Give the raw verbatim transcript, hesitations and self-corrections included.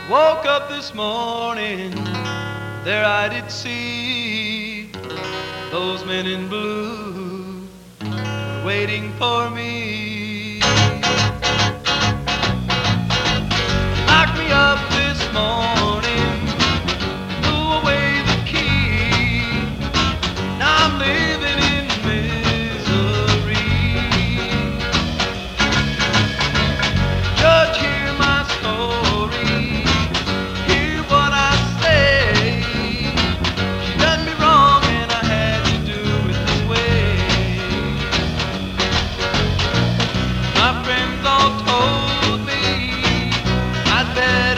Woke up this morning, there I did see those men in blue were waiting for me. Locked me up this morning, blew away the key. Now I'm living in misery. Judge, hear my story, hear what I say. She done me wrong and I had to do it this way. My friends all told me I'd better